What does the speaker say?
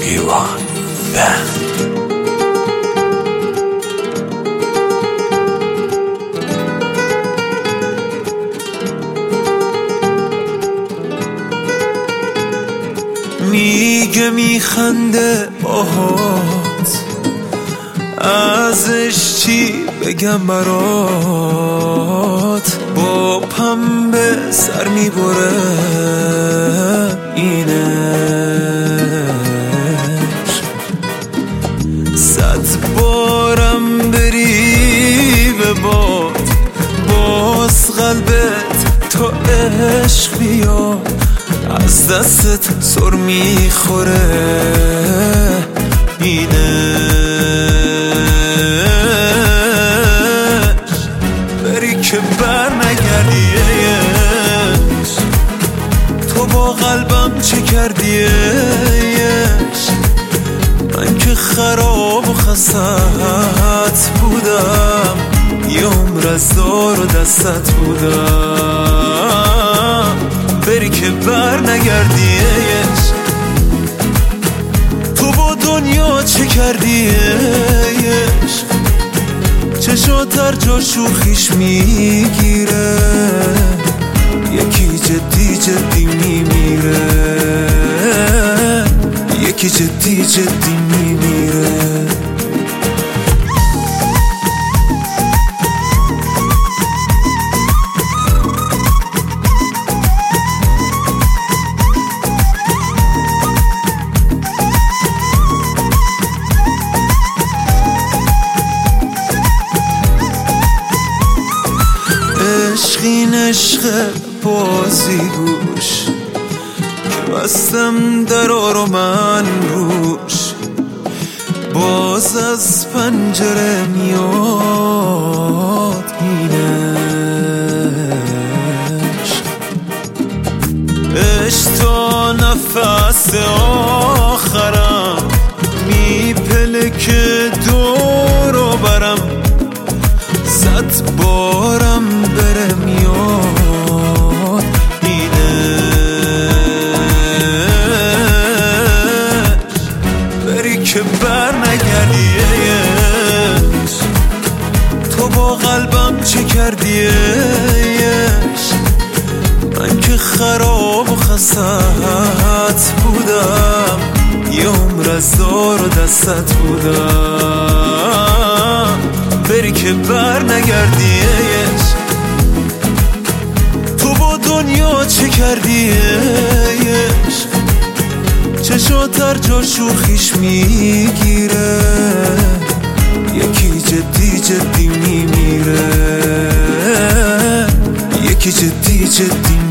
Rewind Band. میگه میخنده باهات، ازش چی بگم برات؟ با پنبه سر میبره اینش، 100 بارم بری به باد، باز قلبت تا عشق بیاد، از دستت سر میخوره اینش. بری که بر نگردیش، تو با قلبم چه کردیش؟ من که خراب و خستت بودم، یه عمر از دار و دستت بودم. بری که بر نگردیش، تو با دنیا چه کردیش؟ چشات هر جا شوخیش میگیره، یکی جدی جدی میمیره، یکی جدی جدی میمیره. عشقین عشق بازی گوش، که بستم درا رو من روش، باز از پنجره میاد اینش. عشق تا نفس آخرم میپلکه دور و برم، 100 بارم بره میاد اینش. بری که بر نگردیش، تو با قلبم چه کردیش؟ من که خراب و خستت بودم، یه عمر از دار و دستت بودم. بری که بر نگردیش، تو با دنیا چه کردیش؟ چشات هر جا شوخیش میگیره، یکی جدی جدی میمیره، یکی جدی جدی